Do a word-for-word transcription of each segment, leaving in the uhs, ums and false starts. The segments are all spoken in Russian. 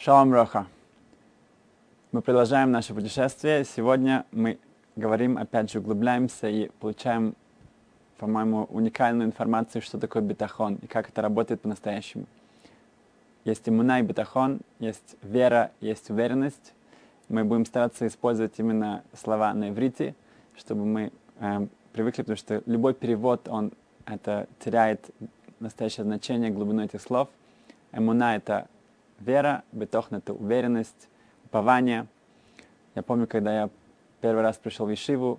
Шалом Роха. Мы продолжаем наше путешествие. Сегодня мы говорим, опять же, углубляемся и получаем, по-моему, уникальную информацию, что такое битахон и как это работает по-настоящему. Есть иммуна и битахон, есть вера, есть уверенность. Мы будем стараться использовать именно слова на иврите, чтобы мы э, привыкли, потому что любой перевод, он это теряет настоящее значение, глубину этих слов. Иммуна — это вера, битахон — это уверенность, упование. Я помню, когда я первый раз пришел в Ешиву,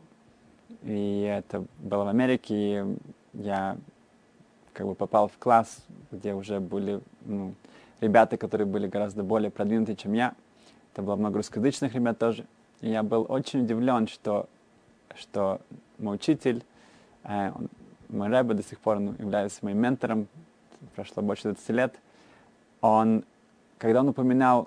и это было в Америке, и я как бы попал в класс, где уже были ну, ребята, которые были гораздо более продвинуты, чем я. Это было много русскоязычных ребят тоже. И я был очень удивлен, что, что мой учитель, э, он, мой рэббе до сих пор ну, является моим ментором, прошло больше двадцати лет, он, когда он упоминал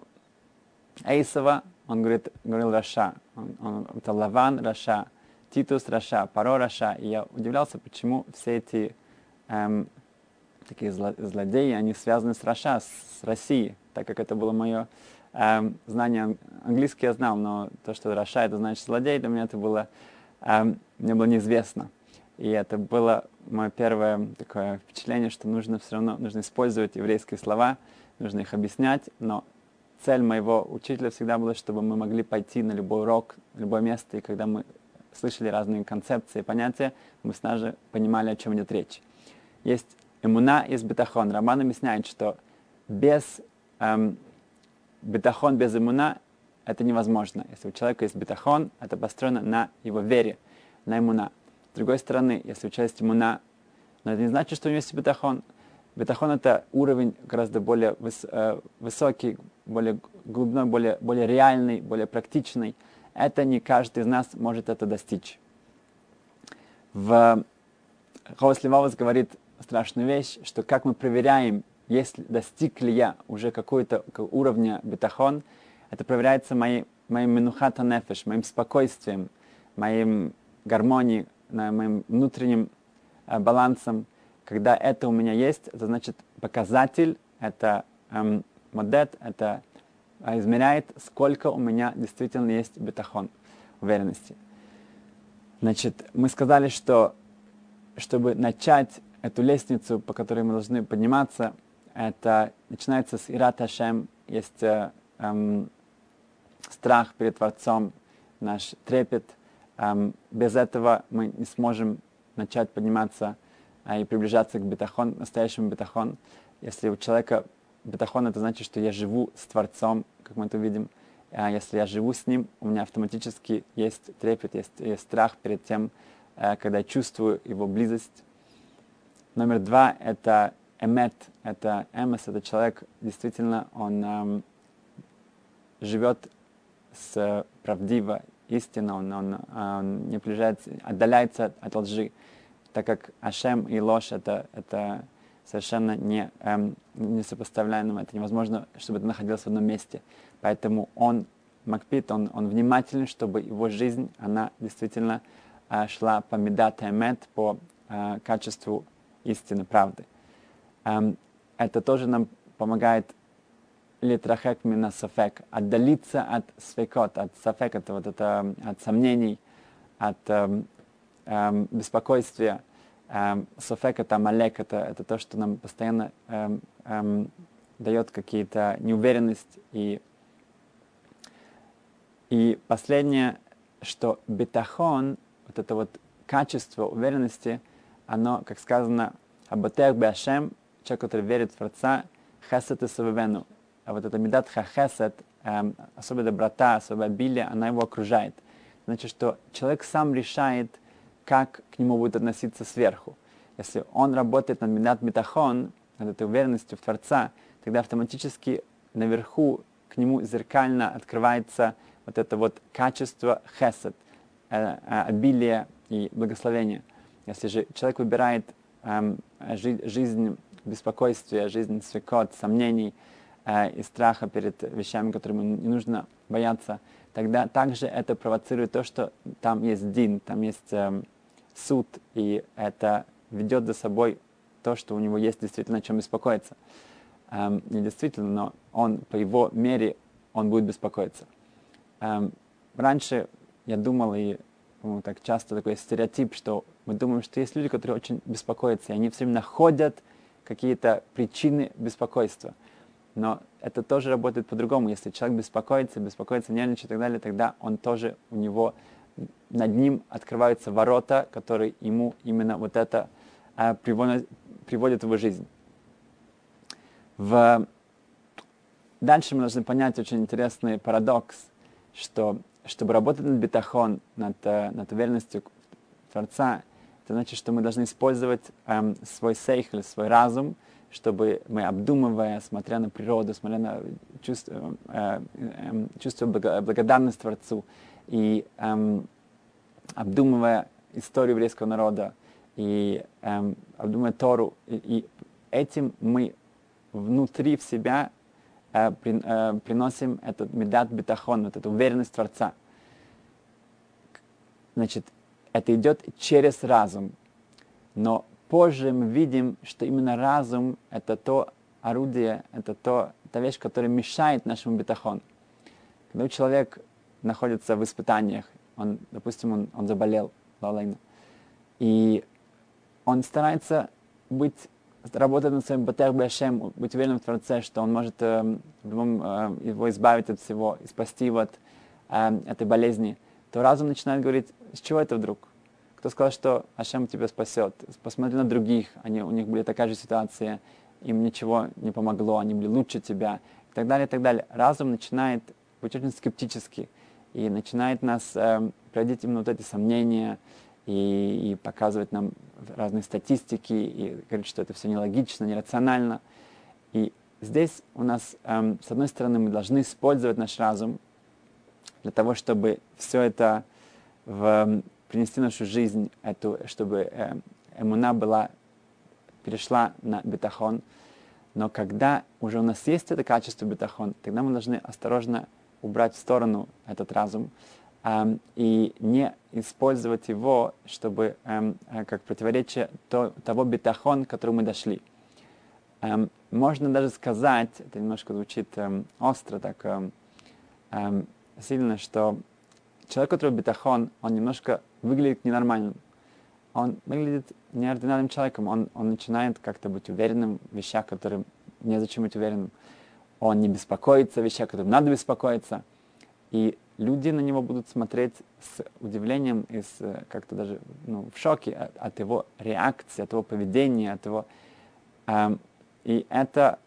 Эйсова, он говорит, говорил Раша. Он, он, это Лаван Раша, Титус Раша, Паро Раша. И я удивлялся, почему все эти эм, такие зло, злодеи, они связаны с Раша, с Россией, так как это было мое эм, знание. Английский я знал, но то, что Раша это значит злодей, для меня это было, эм, мне было неизвестно. И это было мое первое такое впечатление, что нужно все равно нужно использовать еврейские слова, нужно их объяснять, но цель моего учителя всегда была, чтобы мы могли пойти на любой урок, на любое место, и когда мы слышали разные концепции и понятия, мы сразу понимали, о чем идет речь. Есть иммуна, есть битахон. Рамбан объясняет, что без эм, битахон, без иммуна это невозможно. Если у человека есть битахон, это построено на его вере, на иммуна. С другой стороны, если у человека есть иммуна, но это не значит, что у него есть битахон. Битахон — это уровень гораздо более выс, э, высокий, более глубной, более, более реальный, более практичный. Это не каждый из нас может это достичь. В Ховас Левовос говорит страшную вещь, что как мы проверяем, если достиг ли я уже какого-то уровня битахон, это проверяется моей, моим менухат нефеш, моим спокойствием, моим гармонией, моим внутренним э, балансом. Когда это у меня есть, это значит показатель, это эм, модет, это э, измеряет, сколько у меня действительно есть битахон, уверенности. Значит, мы сказали, что чтобы начать эту лестницу, по которой мы должны подниматься, это начинается с ират Ашем, есть э, эм, страх перед Творцом, наш трепет. Эм, без этого мы не сможем начать подниматься и приближаться к битахон, настоящему битахон. Если у человека битахон, это значит, что я живу с Творцом, как мы это видим. А если я живу с Ним, у меня автоматически есть трепет, есть, есть страх перед тем, когда я чувствую Его близость. Номер два — это эмет, это эмес, это человек, действительно, он эм, живет с правдиво, истинно, он, он, он не приближается, отдаляется от лжи, так как Ашем и ложь это, это совершенно не, эм, не сопоставляемо, это невозможно, чтобы это находилось в одном месте. Поэтому он макпит, он, он внимателен, чтобы его жизнь, она действительно э, шла по медат эмет, по э, качеству истины, правды. Эм, это тоже нам помогает литрахек мина сафек, отдалиться от свекот, от сафек, это вот это, от сомнений, от эм, эм, беспокойствия. Эм, сафек — это амалек, это, это то, что нам постоянно эм, эм, дает какие-то неуверенность. И, и последнее, что битахон, вот это вот качество уверенности, оно, как сказано, аботех беашем, человек, который верит в Творца, хесед и савевену. А вот эта медат ха-хесед, эм, особая доброта, особое обилие, она его окружает. Значит, что человек сам решает, как к нему будет относиться сверху. Если он работает над медат битахон, над этой уверенностью в Творца, тогда автоматически наверху к нему зеркально открывается вот это вот качество хесед, э, э, обилие и благословение. Если же человек выбирает э, жи- жизнь беспокойствия, жизнь свекот, сомнений э, и страха перед вещами, которым ему не нужно бояться, тогда также это провоцирует то, что там есть дин, там есть э, суд, и это ведет за собой то, что у него есть действительно о чем беспокоиться. эм, не действительно, но он по его мере, он будет беспокоиться. Эм, раньше я думал, и ну, так часто такой стереотип, что мы думаем, что есть люди, которые очень беспокоятся, и они все время находят какие-то причины беспокойства. Но это тоже работает по-другому. Если человек беспокоится, беспокоится, нервничает и так далее, тогда он тоже, у него, над ним открываются ворота, которые ему именно вот это а, приводит, приводит в его жизнь. В... Дальше мы должны понять очень интересный парадокс, что чтобы работать над битахон, над, над уверенностью Творца, это значит, что мы должны использовать эм, свой сейхл, свой разум, чтобы мы, обдумывая, смотря на природу, смотря на чувство, э, э, чувство благодарности Творцу и э, обдумывая историю еврейского народа и э, обдумывая Тору, и, и этим мы внутри в себя э, при, э, приносим этот медат битахон, вот эту уверенность Творца. Значит, это идет через разум, но позже мы видим, что именно разум — это то орудие, это то, та вещь, которая мешает нашему битахон. Когда человек находится в испытаниях, он, допустим, он, он заболел, и он старается быть, работать над своим батер бэшем, быть уверенным в Творце, что он может э, э, его избавить от всего, и спасти его от э, этой болезни, то разум начинает говорить: с чего это вдруг? Кто сказал, что Ашем тебя спасет? Посмотри на других, они, у них была такая же ситуация, им ничего не помогло, они были лучше тебя, и так далее, и так далее. Разум начинает быть очень скептический и начинает нас э, приводить именно вот эти сомнения и, и показывать нам разные статистики и говорить, что это все нелогично, нерационально. И здесь у нас, э, с одной стороны, мы должны использовать наш разум для того, чтобы все это в, принести в нашу жизнь, эту, чтобы э, эмуна была, перешла на битахон. Но когда уже у нас есть это качество битахон, тогда мы должны осторожно убрать в сторону этот разум э, и не использовать его, чтобы э, как противоречие то, того битахон, к которому мы дошли. Э, можно даже сказать, это немножко звучит э, остро, так э, э, сильно, что человек, у которого битахон, он немножко выглядит ненормальным. Он выглядит неординарным человеком. Он, он начинает как-то быть уверенным в вещах, которым незачем быть уверенным. Он не беспокоится о вещах, которым надо беспокоиться. И люди на него будут смотреть с удивлением и с, как-то даже ну, в шоке от, от его реакции, от его поведения, от его... Эм, и это,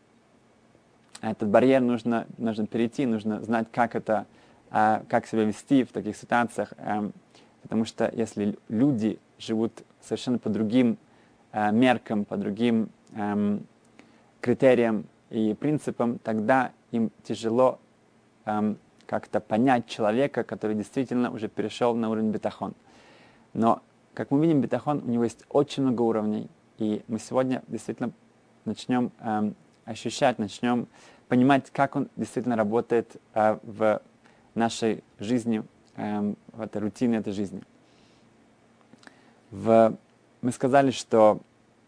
этот барьер нужно, нужно перейти, нужно знать, как это... как себя вести в таких ситуациях, э, потому что если люди живут совершенно по другим э, меркам, по другим э, критериям и принципам, тогда им тяжело э, как-то понять человека, который действительно уже перешел на уровень битахон. Но, как мы видим, битахон, у него есть очень много уровней, и мы сегодня действительно начнем э, ощущать, начнем понимать, как он действительно работает э, в нашей жизни, э, в этой рутине этой жизни. В, мы сказали, что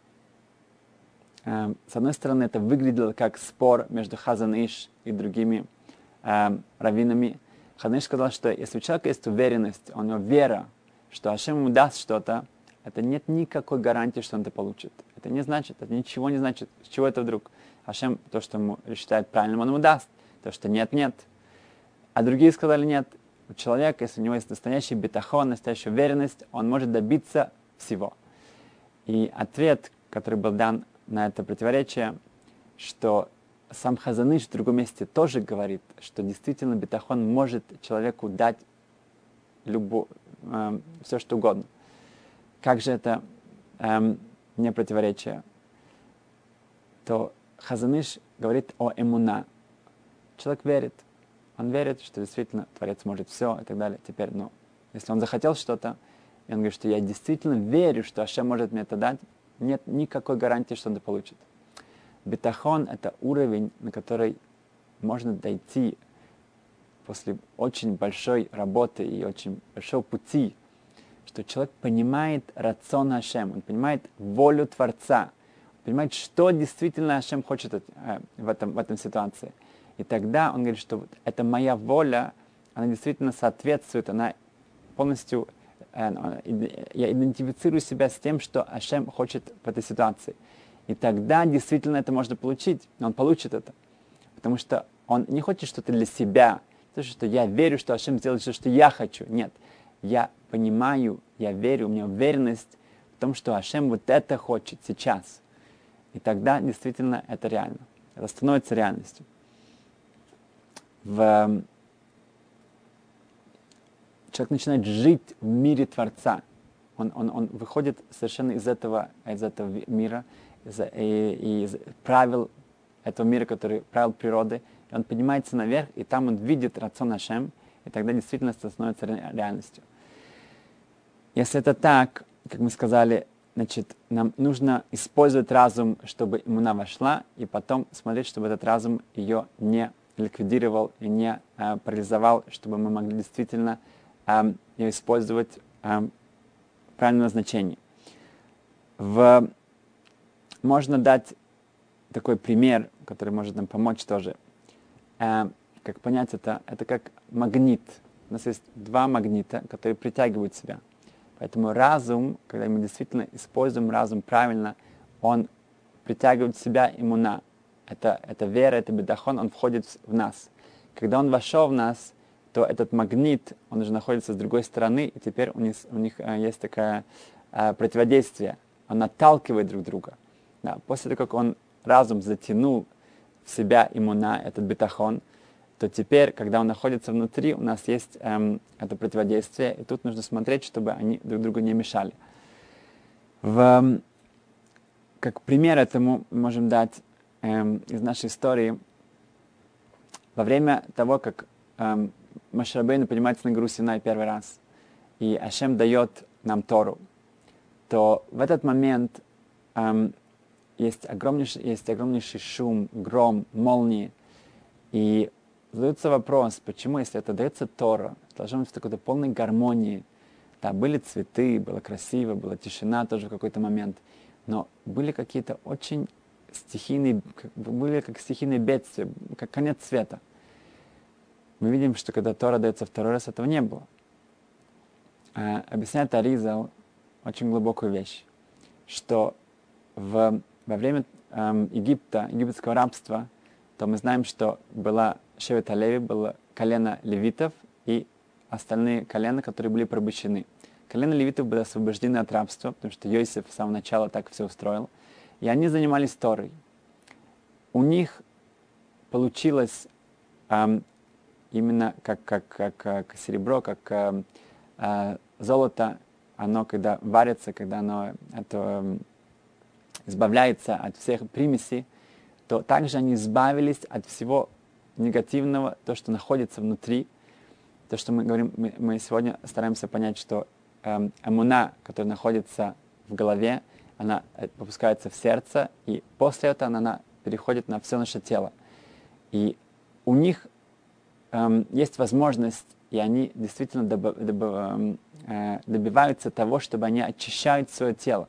э, с одной стороны это выглядело как спор между Хазан Иш и другими э, раввинами. Хазан Иш сказал, что если у человека есть уверенность, у него вера, что Ашем ему даст что-то, это нет никакой гарантии, что он это получит. Это не значит, это ничего не значит. С чего это вдруг? Ашем то, что ему считает правильным, он ему даст. То, что нет, нет. А другие сказали, нет, у человека, если у него есть настоящий битахон, настоящая уверенность, он может добиться всего. И ответ, который был дан на это противоречие, что сам Хазан Иш в другом месте тоже говорит, что действительно битахон может человеку дать любо, э, все, что угодно. Как же это э, не противоречие? То Хазан Иш говорит о эмуна. Человек верит. Он верит, что действительно Творец может все и так далее. Теперь, ну, если он захотел что-то, и он говорит, что я действительно верю, что Ашем может мне это дать, нет никакой гарантии, что он это получит. Битахон — это уровень, на который можно дойти после очень большой работы и очень большого пути, что человек понимает рацион Ашем, он понимает волю Творца, понимать, что действительно Ашем хочет от, э, в, этом, в этом ситуации. И тогда он говорит, что вот эта моя воля, она действительно соответствует, она полностью, э, я идентифицирую себя с тем, что Ашем хочет в этой ситуации. И тогда действительно это можно получить, он получит это. Потому что он не хочет что-то для себя, то, что я верю, что Ашем сделает все, что я хочу. Нет, я понимаю, я верю, у меня уверенность в том, что Ашем вот это хочет сейчас. И тогда действительно это реально. Это становится реальностью. В... Человек начинает жить в мире Творца. Он, он, он выходит совершенно из этого, из этого мира, из, и, из правил этого мира, который правил природы. И он поднимается наверх, и там он видит рацион Ашем, и тогда действительно это становится реальностью. Если это так, как мы сказали, значит, нам нужно использовать разум, чтобы иммуна вошла, и потом смотреть, чтобы этот разум ее не ликвидировал и не э, парализовал, чтобы мы могли действительно э, ее использовать э, в правильном назначении. В... Можно дать такой пример, который может нам помочь тоже. Э, как понять это? Это как магнит. У нас есть два магнита, которые притягивают себя. Поэтому разум, когда мы действительно используем разум правильно, он притягивает в себя иммуна. Это, это вера, это бедахон, он входит в, в нас. Когда он вошел в нас, то этот магнит, он уже находится с другой стороны, и теперь у них, у них э, есть такое э, противодействие. Он отталкивает друг друга. Да, после того, как он разум затянул в себя иммуна, этот бетахон, то теперь, когда он находится внутри, у нас есть эм, это противодействие, и тут нужно смотреть, чтобы они друг другу не мешали. В, как пример этому можем дать эм, из нашей истории. Во время того, как эм, Моше Рабейну поднимается на гору Синай первый раз, и Ашем дает нам Тору, то в этот момент эм, есть, огромнейший, есть огромнейший шум, гром, молнии, и задается вопрос, почему, если это дается Тора, должно быть в такой-то полной гармонии. Да, были цветы, было красиво, была тишина тоже в какой-то момент, но были какие-то очень стихийные, были как стихийные бедствия, как конец света. Мы видим, что когда Тора дается второй раз, этого не было. А, объясняет Аризал очень глубокую вещь, что в, во время эм, Египта, египетского рабства, то мы знаем, что была Шевет Алеви, было колено левитов и остальные колена, которые были порабощены. Колено левитов были освобождены от рабства, потому что Йосиф с самого начала так все устроил. И они занимались Торой. У них получилось эм, именно как, как, как, как серебро, как э, э, золото, оно когда варится, когда оно это, э, избавляется от всех примесей, то также они избавились от всего негативного, то, что находится внутри. То, что мы говорим, мы, мы сегодня стараемся понять, что эм, эмуна, которая находится в голове, она выпускается в сердце, и после этого она, она переходит на все наше тело. И у них эм, есть возможность, и они действительно доби, доби, э, добиваются того, чтобы они очищают свое тело.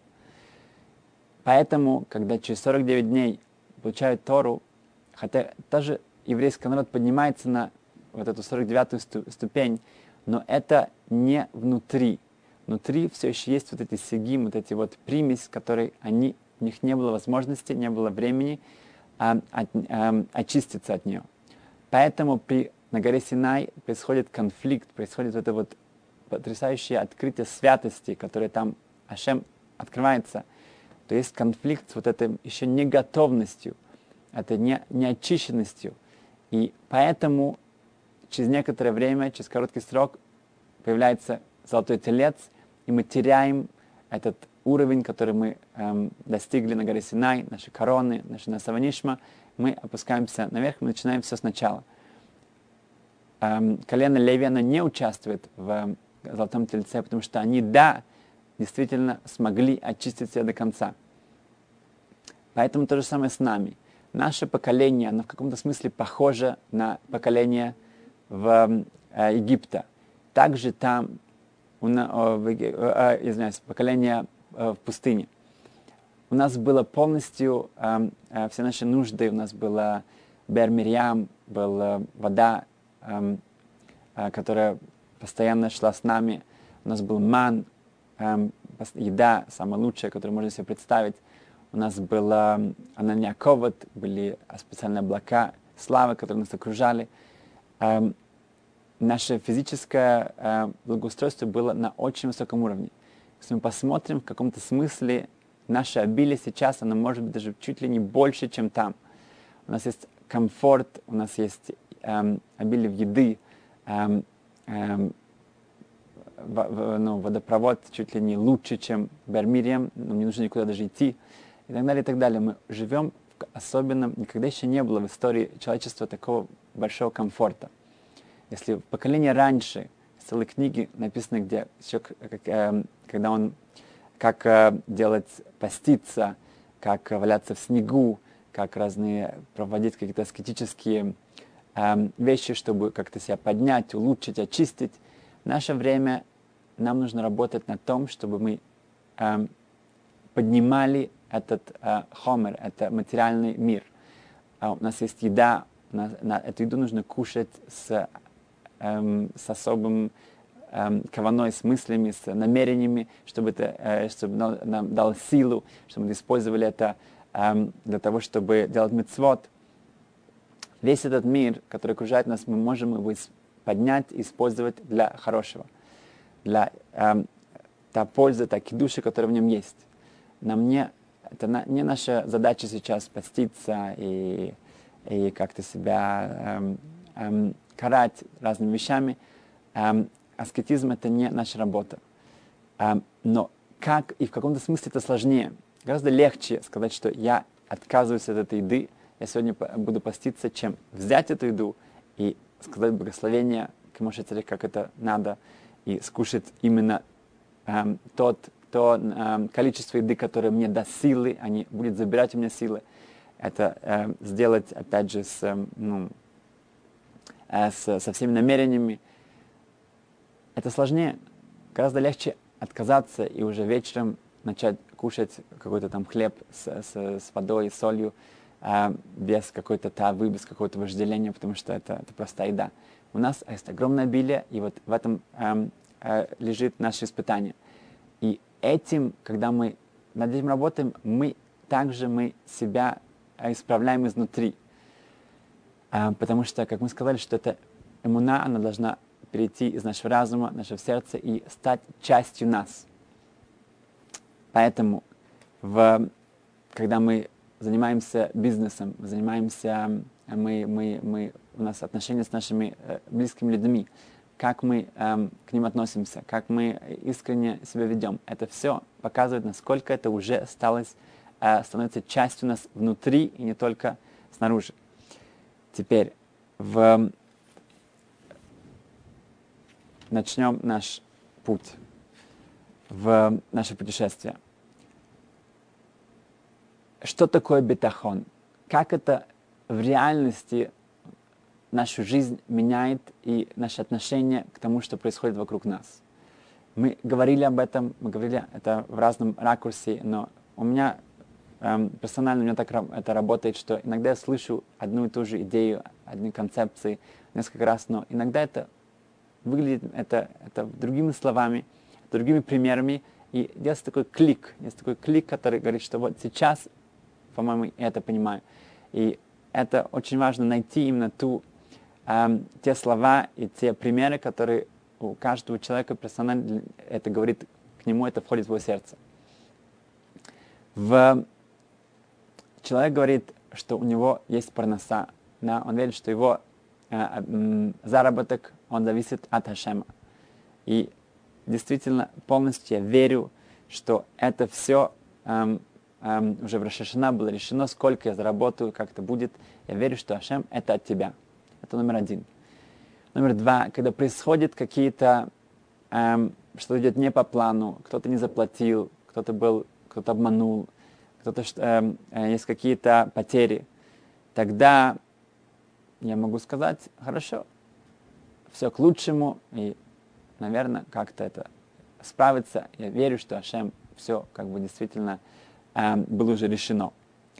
Поэтому, когда через сорок девять дней получают Тору, хотя тоже еврейский народ поднимается на вот эту сорок девятую ступень, но это не внутри. Внутри все еще есть вот эти сегим, вот эти вот примесь, которые они, у них не было возможности, не было времени а, от, а, очиститься от нее. Поэтому при, на горе Синай происходит конфликт, происходит это вот потрясающее открытие святости, которое там Ашем открывается. То есть конфликт с вот этой еще неготовностью, это не, неочищенностью. И поэтому через некоторое время, через короткий срок, появляется золотой телец, и мы теряем этот уровень, который мы эм, достигли на горе Синай, наши короны, наши насаванишма. Мы опускаемся наверх, мы начинаем все сначала. Эм, колено Леви, оно не участвует в э, золотом тельце, потому что они, да, действительно смогли очистить себя до конца. Поэтому то же самое с нами. Наше поколение, оно в каком-то смысле похоже на поколение в э, Египта. Также там, у, э, в, э, извиняюсь, поколение э, в пустыне. у нас было полностью э, э, все наши нужды, у нас была Бер Мирьям, была вода, э, э, которая постоянно шла с нами, у нас был ман, э, еда самая лучшая, которую можно себе представить, у нас была Анания Ковод, были специальные облака славы, которые нас окружали. Э, наше физическое э, благоустройство было на очень высоком уровне. Если мы посмотрим, в каком-то смысле наше обилие сейчас, оно может быть даже чуть ли не больше, чем там. У нас есть комфорт, у нас есть эм, обилие в еды, эм, эм, в, в, ну, водопровод чуть ли не лучше, чем в Бер Мирьям, нам не нужно никуда даже идти, и так далее, и так далее. Мы живем в особенном, никогда еще не было в истории человечества такого большого комфорта. Если в поколении раньше, целые книги написаны, где еще, как, э, когда он, как э, делать, поститься, как валяться в снегу, как разные, проводить какие-то аскетические э, вещи, чтобы как-то себя поднять, улучшить, очистить. В наше время нам нужно работать над том, чтобы мы э, поднимали этот э, хомер, это материальный мир. А у нас есть еда, на, на эту еду нужно кушать с Эм, с особым эм, каваной, с мыслями, с намерениями, чтобы это э, чтобы нам, нам дал силу, чтобы мы использовали это эм, для того, чтобы делать мицвот. Весь этот мир, который окружает нас, мы можем его поднять и использовать для хорошего, для эм, та пользы, та кидуши, которая в нем есть. Нам не, это на, не наша задача сейчас поститься и, и как-то себя эм, эм, карать разными вещами. Эм, аскетизм — это не наша работа. Эм, но как и в каком-то смысле это сложнее. Гораздо легче сказать, что я отказываюсь от этой еды, я сегодня буду поститься, чем взять эту еду и сказать благословение к Моше Царев, как это надо, и скушать именно эм, тот, то эм, количество еды, которое мне даст силы, а не будет забирать у меня силы. Это эм, сделать, опять же, с... Эм, ну, С, со всеми намерениями, это сложнее. Гораздо легче отказаться и уже вечером начать кушать какой-то там хлеб с, с, с водой, с солью, э, без какой-то тавы, без какого-то вожделения, потому что это, это простая еда. У нас есть огромное обилие, и вот в этом э, э, лежит наше испытание. И этим, когда мы над этим работаем, мы также мы себя исправляем изнутри. Потому что, как мы сказали, что эта эмуна, она должна перейти из нашего разума, нашего сердца и стать частью нас. Поэтому, в, когда мы занимаемся бизнесом, занимаемся, мы, мы, мы, у нас отношения с нашими э, близкими людьми, как мы э, к ним относимся, как мы искренне себя ведем, это все показывает, насколько это уже осталось, э, становится частью нас внутри и не только снаружи. Теперь в... начнем наш путь в наше путешествие. Что такое битахон? Как это в реальности нашу жизнь меняет и наше отношение к тому, что происходит вокруг нас? Мы говорили об этом, мы говорили это в разном ракурсе, но у меня эм, персонально у меня так это работает, что иногда я слышу одну и ту же идею, одни концепции несколько раз, но иногда это выглядит это, это другими словами, другими примерами, и есть такой клик, есть такой клик, который говорит, что вот сейчас, по-моему, я это понимаю. И это очень важно найти именно ту, эм, те слова и те примеры, которые у каждого человека персонально это говорит, к нему это входит в его сердце. В... Человек говорит, что у него есть парноса, да? Он верит, что его э, э, заработок, он зависит от Ашема. И действительно, полностью я верю, что это все эм, эм, уже в Рош ха-Шана было решено, сколько я заработаю, как это будет. Я верю, что Ашем — это от тебя. Это номер один. Номер два, когда происходят какие-то, эм, что идет не по плану, кто-то не заплатил, кто-то был, кто-то обманул, кто-то, эм, э, есть какие-то потери, тогда я могу сказать, хорошо, все к лучшему, и, наверное, как-то это справится. Я верю, что Ашем все как бы действительно э, было уже решено.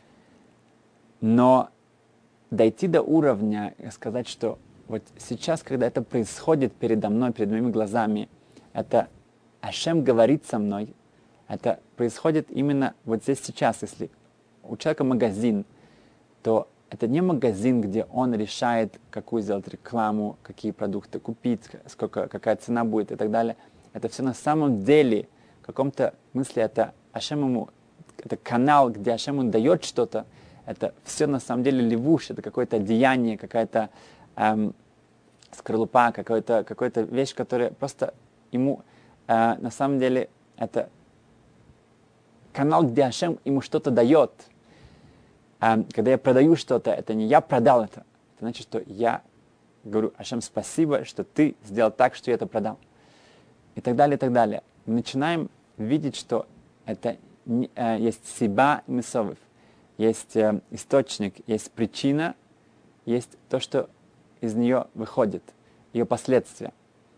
Но дойти до уровня и сказать, что вот сейчас, когда это происходит передо мной, перед моими глазами, это Ашем говорит со мной, это происходит именно вот здесь сейчас. Если у человека магазин, то это не магазин, где он решает, какую сделать рекламу, какие продукты купить, сколько, какая цена будет и так далее. Это все на самом деле, в каком-то смысле, это Ашем ему, это канал, где Ашем ему дает что-то. Это все на самом деле левуш, это какое-то одеяние, какая-то эм, скорлупа, какая-то, какая-то вещь, которая просто ему э, на самом деле это канал, где Ашем ему что-то дает. Э, когда я продаю что-то, это не я продал это. Это значит, что я говорю: Ашем, спасибо, что ты сделал так, что я это продал. И так далее, и так далее. Мы начинаем видеть, что это не, э, есть сиба и месовев. Есть э, источник, есть причина, есть то, что из нее выходит, ее последствия.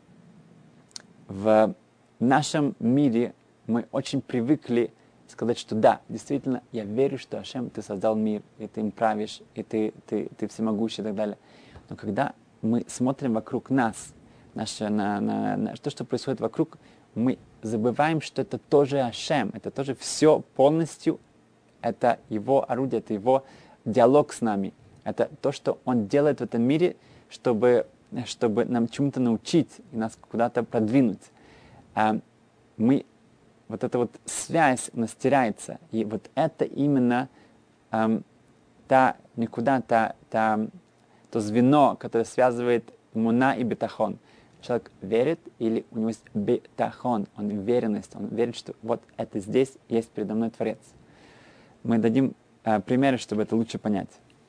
В нашем мире мы очень привыкли сказать, что да, действительно, я верю, что Ашем, ты создал мир, и ты им правишь, и ты, ты, ты всемогущий и так далее. Но когда мы смотрим вокруг нас, наше, на, на, на то, что происходит вокруг, мы забываем, что это тоже Ашем, это тоже все полностью. Это его орудие, это его диалог с нами. Это то, что он делает в этом мире, чтобы, чтобы нам чему-то научить и нас куда-то продвинуть. А мы, вот эта вот связь у нас теряется. И вот это именно эм, та, никуда, та, та, то звено, которое связывает муна и бетахон. Человек верит или у него есть бетахон, он уверенность, он верит, что вот это здесь есть передо мной Творец. Мы дадим э, примеры, чтобы это лучше понять.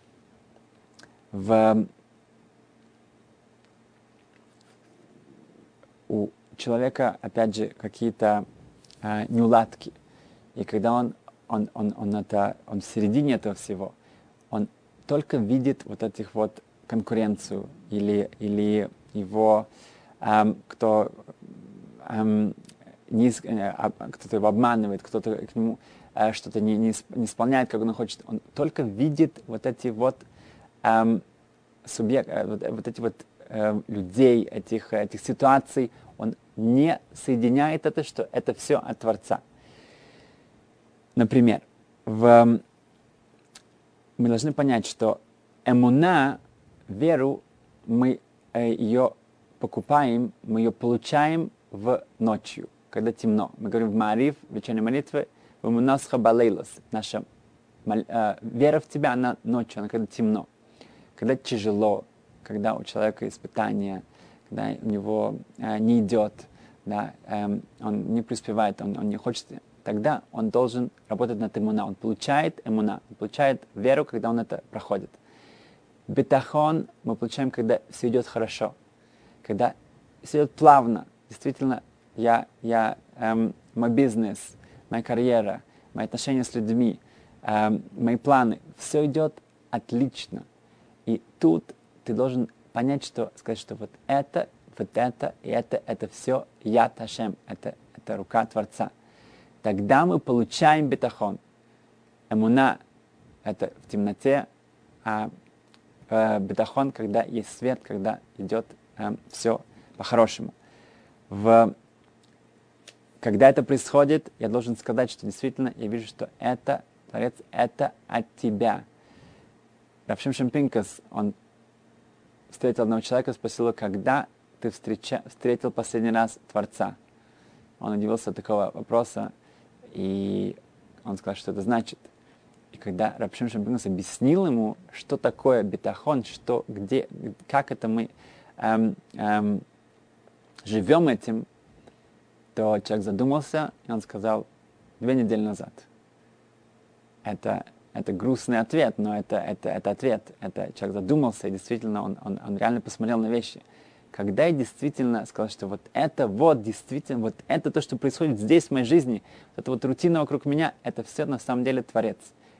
В, у человека, опять же, какие-то э, неуладки. И когда он, он, он, он, это, он в середине этого всего, он только видит вот этих вот конкуренцию или, или его, эм, кто, эм, низ, э, кто-то его обманывает, кто-то к нему что-то не, не, не исполняет, как он хочет. Он только видит вот эти вот эм, субъект, э, вот, вот эти вот э, людей, этих, этих ситуаций. Он не соединяет это, что это все от Творца. Например, в, мы должны понять, что эмуна, веру, мы э, ее покупаем, мы ее получаем в ночью, когда темно. Мы говорим в Маариф, в вечерней молитве, наша э, вера в тебя, она ночью, она когда темно, когда тяжело, когда у человека испытания, когда у него э, не идет, да, э, он не преуспевает, он, он не хочет, тогда он должен работать над эмуна, он получает эмуна, он получает веру, когда он это проходит. Бетахон мы получаем, когда все идет хорошо, когда все идет плавно, действительно, я, я, эм, мой бизнес, моя карьера, мои отношения с людьми, э, мои планы, все идет отлично. И тут ты должен понять, что сказать, что вот это, вот это и это, это все яд Ашем, это, это рука Творца. Тогда мы получаем бетахон. Эмуна — это в темноте, а э, бетахон, когда есть свет, когда идет э, все по-хорошему. В Когда это происходит, я должен сказать, что действительно я вижу, что это, Творец, это от тебя. Рав Шимшон Пинкас, он встретил одного человека, спросил его, когда ты встреча, встретил последний раз Творца? Он удивился от такого вопроса, и он сказал, что это значит. И когда Рав Шимшон Пинкас объяснил ему, что такое бетахон, что, где, как это мы эм, эм, живем этим, то человек задумался, и он сказал: две недели назад. Это, это грустный ответ, но это, это, это ответ. Это человек задумался, и действительно он, он, он реально посмотрел на вещи. Когда я действительно сказал, что вот это вот действительно, вот это то, что происходит здесь в моей жизни, вот эта вот рутина вокруг меня, это все на самом деле Творец.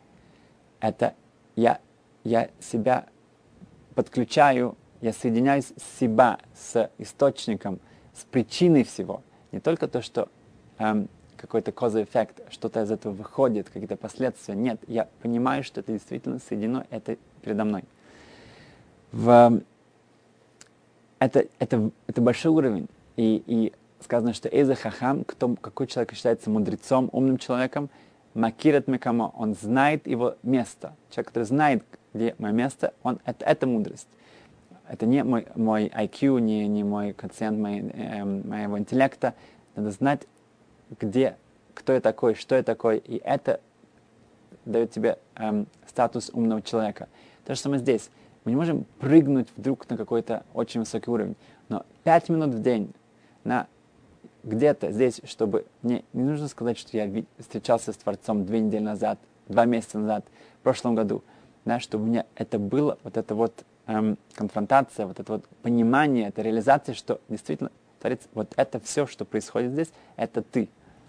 Это я, я себя подключаю, я соединяюсь с себя, с источником, с причиной всего. Не только то, что эм, какой-то коза-эффект, что-то из этого выходит, какие-то последствия. Нет, я понимаю, что это действительно соединено, это передо мной. В... Это, это, это большой уровень. И, и сказано, что Эйзе Хахам, кто, какой человек считается мудрецом, умным человеком, Макират Мекамо, он знает его место. Человек, который знает, где мое место, он, это, это мудрость. Это не мой, мой ай кью, не, не мой коэффициент мой, э, моего интеллекта. Надо знать, где, кто я такой, что я такой. И это дает тебе э, статус умного человека. То же самое здесь. Мы не можем прыгнуть вдруг на какой-то очень высокий уровень. Но пять минут в день на где-то здесь, чтобы... Мне не нужно сказать, что я встречался с Творцом две недели назад, два месяца назад, в прошлом году. Да, чтобы у меня это было, вот эта вот эм, конфронтация, вот это вот понимание, это реализация, что действительно Творец, вот это все, что происходит здесь, это ты.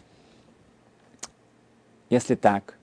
Если так,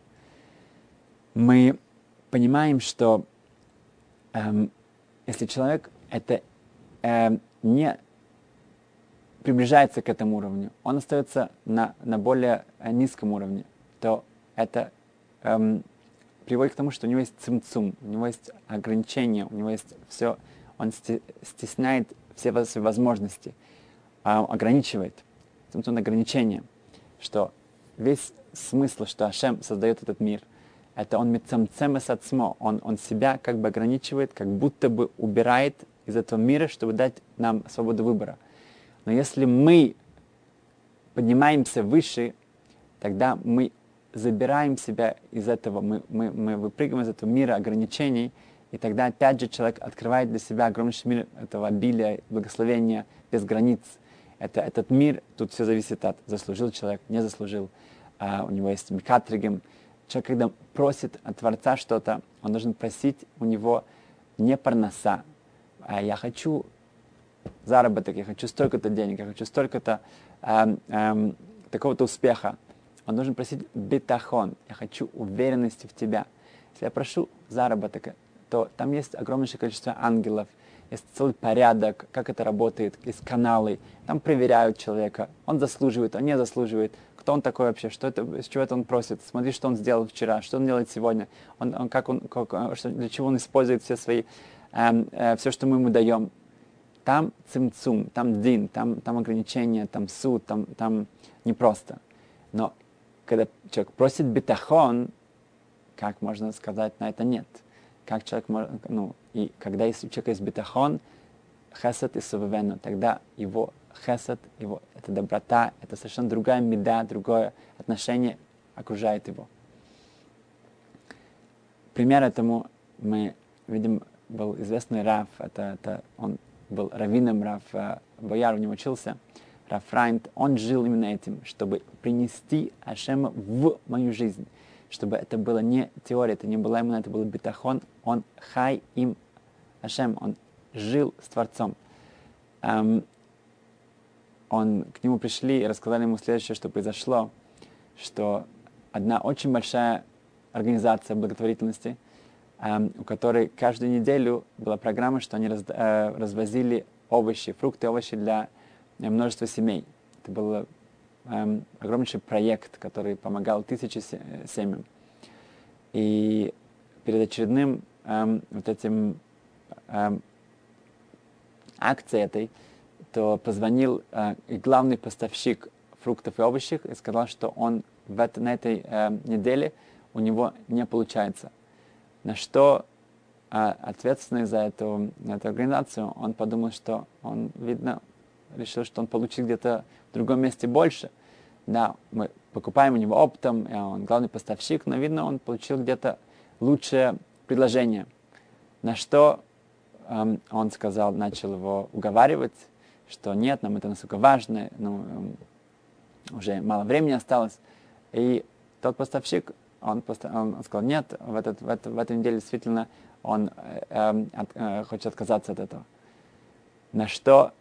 мы понимаем, что эм, если человек это эм, не приближается к этому уровню, он остается на, на более низком уровне, то это эм, приводит к тому, что у него есть цимцум, у него есть ограничения, у него есть все, он стесняет все свои возможности, а, ограничивает. Цимцум — ограничение, что весь смысл, что Ашем создает этот мир, это он мецамцем эсацмо, он, он себя как бы ограничивает, как будто бы убирает из этого мира, чтобы дать нам свободу выбора. Но если мы поднимаемся выше, тогда мы забираем себя из этого, мы, мы, мы выпрыгиваем из этого мира ограничений, и тогда опять же человек открывает для себя огромнейший мир этого обилия, благословения без границ. Это, этот мир, тут все зависит от заслужил человек, не заслужил, а, у него есть микатригем. Человек, когда просит от Творца что-то, он должен просить у него не парноса, а я хочу заработок, я хочу столько-то денег, я хочу столько-то эм, эм, такого-то успеха. Он должен просить бетахон, я хочу уверенности в тебя. Если я прошу заработок, то там есть огромнейшее количество ангелов, есть целый порядок, как это работает, есть каналы, там проверяют человека, он заслуживает, он не заслуживает, кто он такой вообще, что это, с чего это он просит, смотри, что он сделал вчера, что он делает сегодня, он, он, как он, как, что, для чего он использует все свои, эм, э, все, что мы ему даем. Там цимцум, там дин, там, там ограничения, там суд, там, там непросто. Но когда человек просит бетахон, как можно сказать на это нет? Как человек может, ну, и когда есть, у человека есть бетахон, хесед и сувевену, тогда его хесед, его, это доброта, это совершенно другая меда, другое отношение окружает его. Пример этому мы видим, был известный Рав, это, это он был раввином, Рав Бояр, у него учился, Рав Фрайнд, он жил именно этим, чтобы принести Ашема в мою жизнь, чтобы это было не теория, это не была именно, это был бетахон, он хай им Ашем, он жил с Творцом. Um, он, к нему пришли и рассказали ему следующее, что произошло, что одна очень большая организация благотворительности, Um, у которой каждую неделю была программа, что они раз, uh, развозили овощи, фрукты, овощи для uh, множества семей. Это был um, огромнейший проект, который помогал тысяче семьям. И перед очередным um, вот этим um, акцией этой, то позвонил uh, и главный поставщик фруктов и овощей и сказал, что он в это, на этой uh, неделе у него не получается. На что а, ответственный за эту, эту организацию, он подумал, что он, видно, решил, что он получит где-то в другом месте больше. Да, мы покупаем у него оптом, он главный поставщик, но, видно, он получил где-то лучшее предложение. На что эм, он сказал, начал его уговаривать, что нет, нам это настолько важно, ну, эм, уже мало времени осталось. И тот поставщик, Он, он сказал, нет, в, этот, в, это, в этой неделе действительно он э, э, от, э, хочет отказаться от этого. На что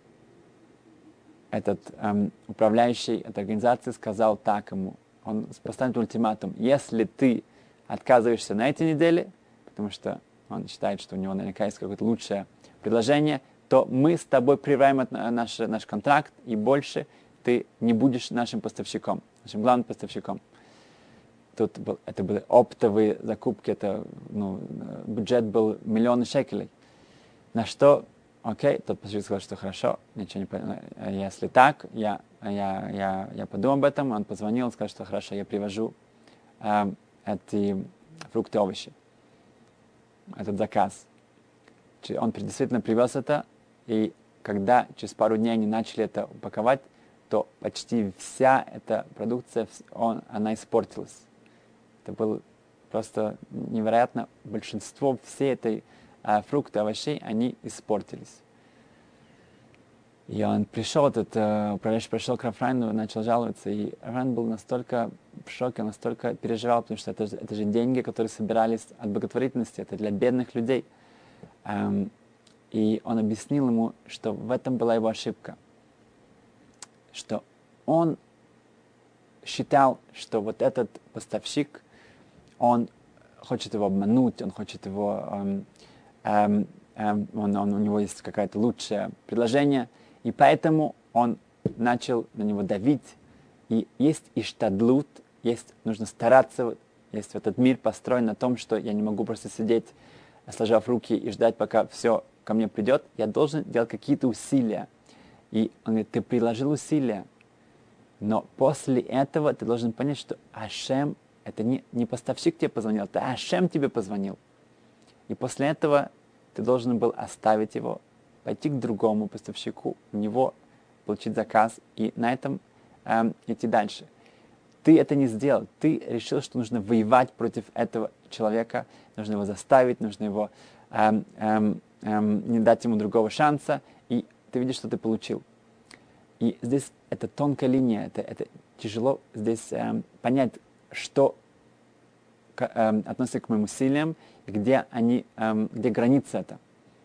этот э, управляющий этой организации сказал так ему, он поставил ультиматум, если ты отказываешься на этой неделе, потому что он считает, что у него наверняка есть какое-то лучшее предложение, то мы с тобой прерываем наш, наш контракт, и больше ты не будешь нашим поставщиком. нашим главным поставщиком. Тут был, это были оптовые закупки, это, ну, бюджет был миллионы шекелей. На что, окей, тот поставщик сказал, что хорошо, ничего не понял. Если так, я, я, я, я подумал об этом, он позвонил, сказал, что хорошо, я привожу э, эти фрукты, овощи, этот заказ. Он действительно привез это, и когда через пару дней они начали это упаковать, то почти вся эта продукция, он, она испортилась. Это было просто невероятно. Большинство всей этой а, фрукты, овощей, они испортились. И он пришел, этот uh, управляющий пришел к Рафрайну, начал жаловаться, и Рафрайн был настолько в шоке, настолько переживал, потому что это, это же деньги, которые собирались от благотворительности, это для бедных людей. Um, и он объяснил ему, что в этом была его ошибка. Что он считал, что вот этот поставщик, он хочет его обмануть, он хочет его, эм, эм, эм, он, он, у него есть какое-то лучшее предложение, и поэтому он начал на него давить. И есть иштадлут, есть, нужно стараться, есть этот мир построен на том, что я не могу просто сидеть, сложив руки и ждать, пока все ко мне придет, я должен делать какие-то усилия. И он говорит, ты приложил усилия, но после этого ты должен понять, что Ашем, это не, не поставщик тебе позвонил, это Ашем тебе позвонил. И после этого ты должен был оставить его, пойти к другому поставщику, у него получить заказ и на этом эм, идти дальше. Ты это не сделал, ты решил, что нужно воевать против этого человека, нужно его заставить, нужно его эм, эм, эм, не дать ему другого шанса, и ты видишь, что ты получил. И здесь это тонкая линия, это, это тяжело здесь эм, понять, что к, эм, относится к моим усилиям, и где, они, эм, где граница это.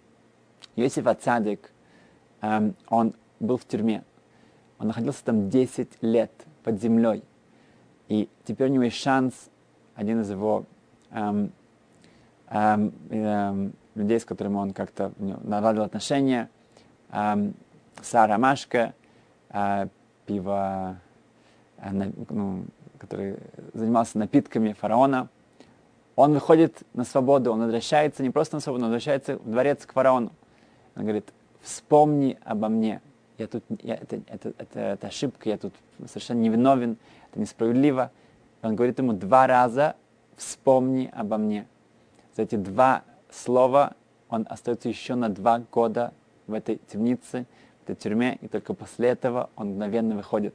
Йосиф ха-Цадик, эм, он был в тюрьме, он находился там десять лет под землей, и теперь у него есть шанс, один из его эм, эм, эм, людей, с которыми он как-то наладил отношения, эм, Сара Машка, э, пиво, э, на, ну, который занимался напитками фараона, он выходит на свободу, он возвращается не просто на свободу, он возвращается в дворец к фараону. Он говорит, вспомни обо мне. Я тут, я, это, это, это, это ошибка, я тут совершенно невиновен, это несправедливо. И он говорит ему два раза, вспомни обо мне. За эти два слова он остается еще на два года в этой темнице, в этой тюрьме, и только после этого он мгновенно выходит.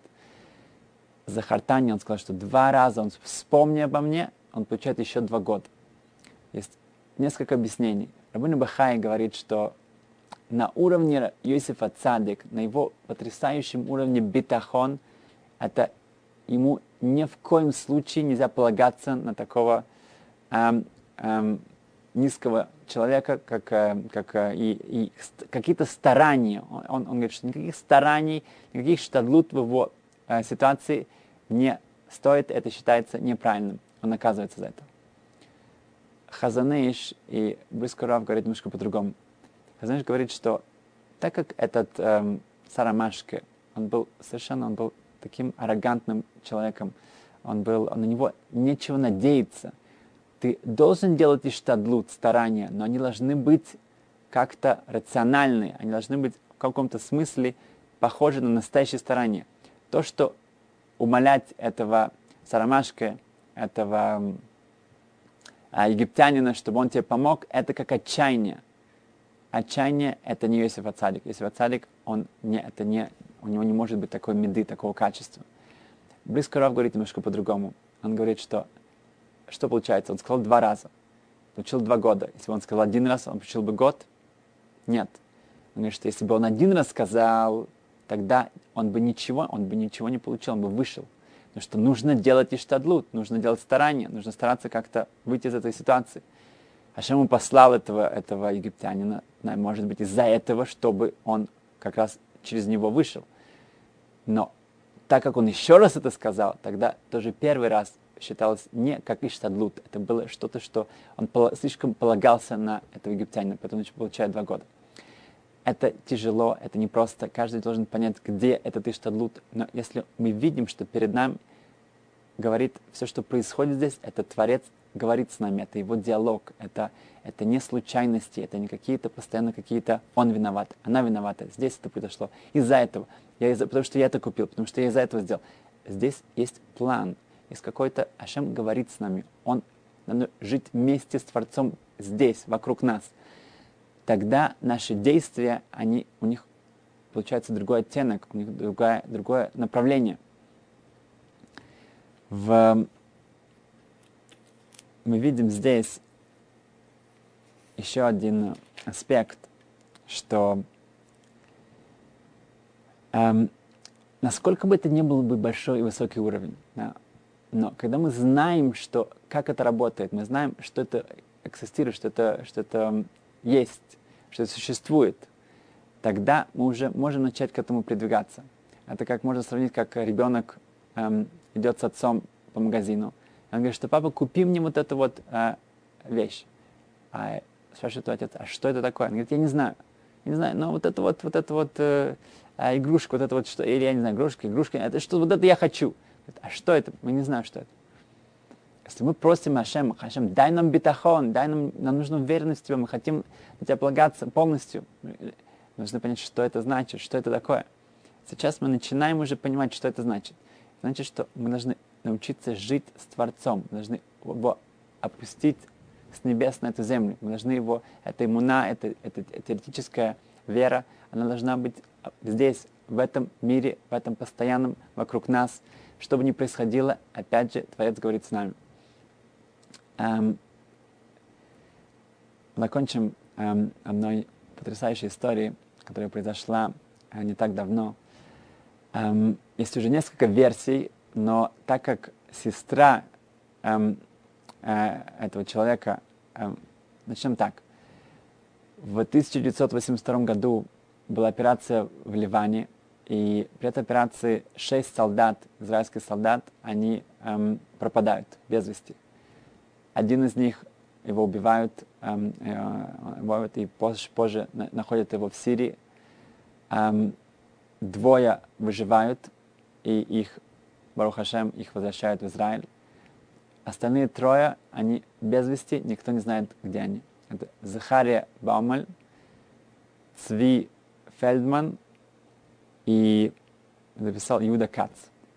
За хартани он сказал, что два раза он вспомни обо мне, он получает еще два года. Есть несколько объяснений. Рабейну Бахай говорит, что на уровне Йосифа Цадик, на его потрясающем уровне битахон, это ему ни в коем случае нельзя полагаться на такого эм, эм, низкого человека, как, э, как э, и, и какие-то старания. Он, он, он говорит, что никаких стараний, никаких штадлут в его э, ситуации не стоит, это считается неправильным. Он наказывается за это. Хазон Иш и Бриско Рав говорит немножко по-другому. Хазон Иш говорит, что так как этот эм, Сара Машке, он был совершенно, он был таким аррогантным человеком, он был, он на него нечего надеяться. Ты должен делать иштадлут, старания, но они должны быть как-то рациональные, они должны быть в каком-то смысле похожи на настоящие старания. То, что умолять этого Сарамашка, этого а, египтянина, чтобы он тебе помог, это как отчаяние. Отчаяние — это не Йосиф ха-Цадик. Йосиф ха-Цадик, он не, это не, у него не может быть такой меды, такого качества. Бриско Рав говорит немножко по-другому. Он говорит, что что получается? Он сказал два раза. Получил два года. Если бы он сказал один раз, он получил бы год? Нет. Он говорит, что если бы он один раз сказал, тогда он бы ничего, он бы ничего не получил, он бы вышел. Потому что нужно делать иштадлут, нужно делать старания, нужно стараться как-то выйти из этой ситуации. Ашем ему послал этого, этого египтянина, может быть, из-за этого, чтобы он как раз через него вышел. Но так как он еще раз это сказал, тогда тоже первый раз считалось не как иштадлут. Это было что-то, что он слишком полагался на этого египтянина, поэтому он получает два года. Это тяжело, это непросто. Каждый должен понять, где этот иштадлут. Но если мы видим, что перед нами говорит, все, что происходит здесь, это Творец говорит с нами, это его диалог, это, это не случайности, это не какие-то постоянно какие-то, он виноват, она виновата, здесь это произошло, из-за этого, я из-за, потому что я это купил, потому что я из-за этого сделал. Здесь есть план, есть какой-то, Ашем говорит с нами, он, надо жить вместе с Творцом здесь, вокруг нас. Тогда наши действия, они, у них получается другой оттенок, у них другое, другое направление. В, мы видим здесь еще один аспект, что эм, насколько бы это ни был бы большой и высокий уровень, да, но когда мы знаем, что, как это работает, мы знаем, что это экзистирует, что это, что это есть, что это существует, тогда мы уже можем начать к этому продвигаться. Это как можно сравнить, как ребенок эм, идет с отцом по магазину. Он говорит, что папа, купи мне вот эту вот э, вещь. А спрашивает отец, а что это такое? Он говорит, я не знаю. Я не знаю, но вот это вот, вот это вот э, игрушка, вот это вот что, или я не знаю, игрушка, игрушка, это что, вот это я хочу. Говорит, а что это? Мы не знаем, что это. Если мы просим Ашем, Ашем, дай нам битахон, дай нам, нам нужна уверенность в тебе, мы хотим на тебя полагаться полностью. Нужно понять, что это значит, что это такое. Сейчас мы начинаем уже понимать, что это значит. Значит, что мы должны научиться жить с Творцом, мы должны его опустить с небес на эту землю. Мы должны его, эта иммуна, эта, эта теоретическая вера, она должна быть здесь, в этом мире, в этом постоянном, вокруг нас. Что бы ни происходило, опять же, Творец говорит с нами. Эм, закончим эм, одной потрясающей историей, которая произошла э, не так давно. Эм, есть уже несколько версий, но так как сестра эм, э, этого человека, эм, начнем так. В тысяча девятьсот восемьдесят втором году была операция в Ливане, и при этой операции шесть солдат, израильских солдат, они эм, пропадают без вести. Один из них, его убивают, эм, э, и позже, позже находят его в Сирии. Эм, двое выживают, и их, Барух Ашем, их возвращают в Израиль. Остальные трое, они без вести, никто не знает, где они. Это Захария Баумель, Цви Фельдман и написал Юда Кац.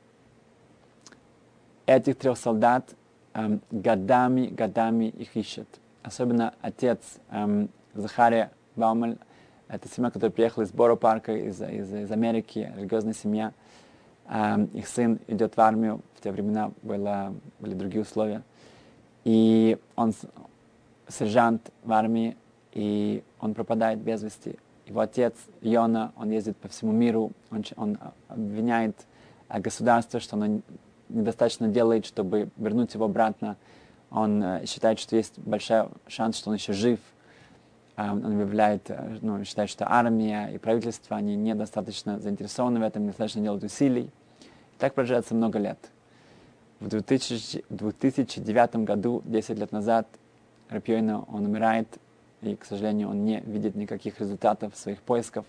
Этих трех солдат эм, годами, годами их ищут. Особенно отец эм, Захария Баумель, это семья, которая приехала из Боро-парка, из, из, из Америки, религиозная семья. Эм, их сын идет в армию, в те времена было, были другие условия. И он сержант в армии, и он пропадает без вести. Его отец Йона, он ездит по всему миру, он, он обвиняет государство, что оно недостаточно делает, чтобы вернуть его обратно. Он э, считает, что есть большой шанс, что он еще жив. Э, он объявляет, э, ну, считает, что армия и правительство, они недостаточно заинтересованы в этом, недостаточно делают усилий. И так продолжается много лет. В две тысячи девятом году, десять лет назад, Рав Йона, он умирает, и, к сожалению, он не видит никаких результатов своих поисков.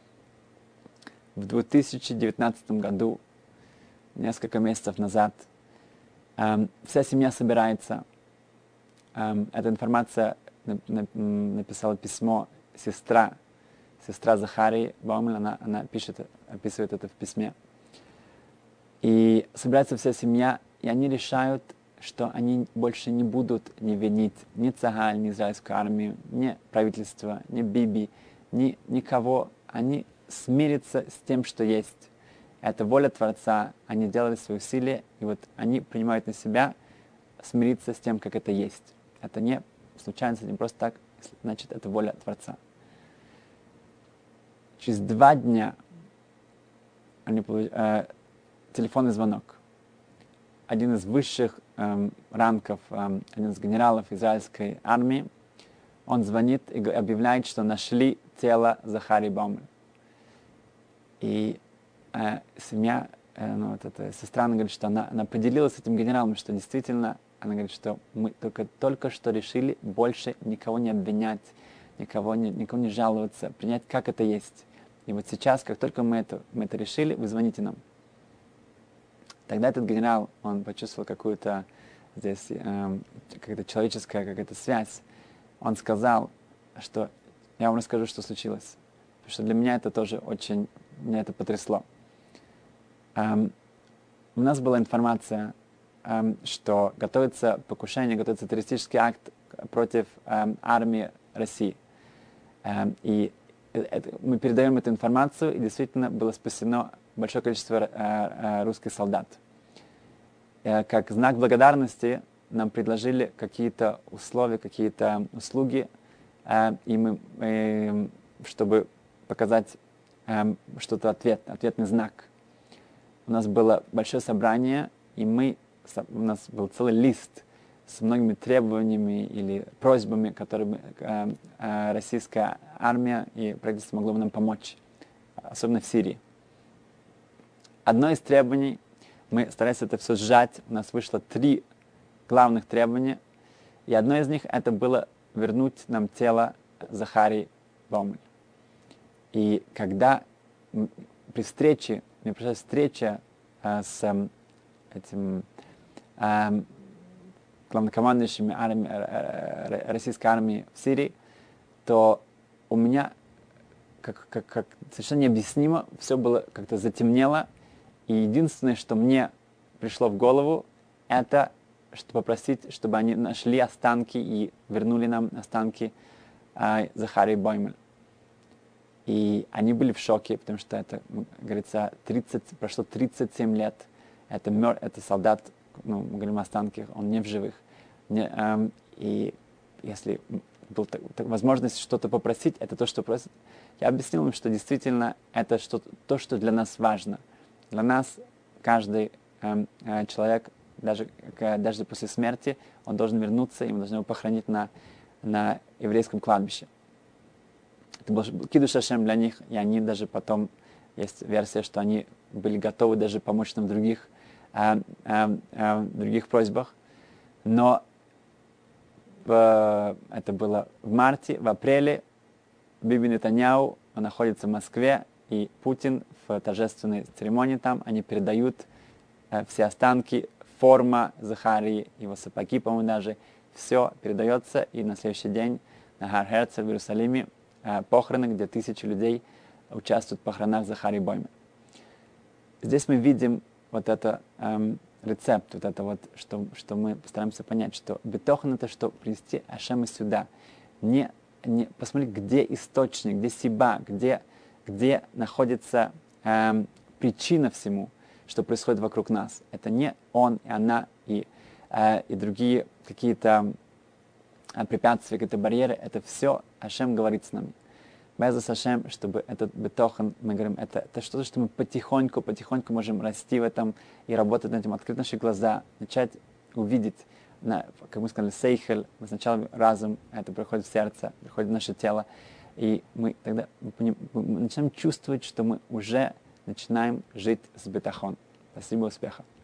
В две тысячи девятнадцатом году, несколько месяцев назад, эм, вся семья собирается. Эм, эта информация написала письмо сестра, сестра Захарии Баумель, она, она пишет, описывает это в письме. И собирается вся семья, и они решают, что они больше не будут не винить ни Цагаль, ни израильскую армию, ни правительство, ни Биби, ни никого. Они смирятся с тем, что есть. Это воля Творца, они делали свои усилия, и вот они принимают на себя смириться с тем, как это есть. Это не случайно, это не просто так, значит, это воля Творца. Через два дня они получ... э, телефонный звонок. Один из высших эм, ранков, эм, один из генералов израильской армии, он звонит и объявляет, что нашли тело Захарии Баумель. И э, семья, э, ну, вот эта сестра, она говорит, что она, она поделилась с этим генералом, что действительно, она говорит, что мы только, только что решили больше никого не обвинять, никого не, никого не жаловаться, принять, как это есть. И вот сейчас, как только мы это, мы это решили, вы звоните нам. Тогда этот генерал, он почувствовал какую-то здесь э, какая-то человеческая какая-то связь. Он сказал, что я вам расскажу, что случилось. Потому что для меня это тоже очень, меня это потрясло. Эм, у нас была информация, эм, что готовится покушение, готовится террористический акт против эм, армии России. Эм, и это, мы передаем эту информацию, и действительно было спасено большое количество э, э, русских солдат. Э, как знак благодарности нам предложили какие-то условия, какие-то услуги, э, и мы, э, чтобы показать э, что-то ответ, ответный знак. У нас было большое собрание, и мы, у нас был целый лист с многими требованиями или просьбами, которыми э, э, российская армия и правительство могло бы нам помочь, особенно в Сирии. Одно из требований, мы старались это все сжать, у нас вышло три главных требования, и одно из них это было вернуть нам тело Захарии Баумель. И когда при встрече, мне пришлась встреча э, с э, этим э, главнокомандующим арми, э, российской армии в Сирии, то у меня как, как, как совершенно необъяснимо все было как-то затемнело, и единственное, что мне пришло в голову, это что попросить, чтобы они нашли останки и вернули нам останки э, Захарии Баумель. И они были в шоке, потому что это, говорится, тридцать, прошло тридцать семь лет. Это, мер, это солдат, ну, мы говорим о останках, он не в живых. Не, эм, и если была возможность что-то попросить, это то, что просят. Я объяснил им, что действительно это что то, что для нас важно. Для нас каждый эм, э, человек, даже, э, даже после смерти, он должен вернуться, и мы должны его похоронить на, на еврейском кладбище. Это был кидуш Ашем для них, и они даже потом, есть версия, что они были готовы даже помочь нам в других, э, э, э, в других просьбах. Но в, это было в марте, в апреле Биби Нетаньяу, он находится в Москве, и Путин в торжественной церемонии там, они передают э, все останки, форма Захарии, его сапоги, по-моему, даже, все передается, и на следующий день на Гар-Херцель в Иерусалиме похороны, где тысячи людей участвуют в похоронах Захарии Баумель. Здесь мы видим вот это эм, рецепт, вот это вот, что, что мы постараемся понять, что бетохан это что привести Ашема сюда. Не, не посмотреть, где источник, где сиба, где, где находится эм, причина всему, что происходит вокруг нас. Это не он и она и, э, и другие какие-то препятствия, какие-то барьеры, это все Ашем говорит с нами. Без Ашем, чтобы этот бетохан, мы говорим, это, это что-то, что мы потихоньку, потихоньку можем расти в этом и работать над этим, открыть наши глаза, начать увидеть, на, как мы сказали, сейхель, сначала разум, это приходит в сердце, приходит в наше тело, и мы тогда мы, мы начинаем чувствовать, что мы уже начинаем жить с бетохон. Спасибо, успеха.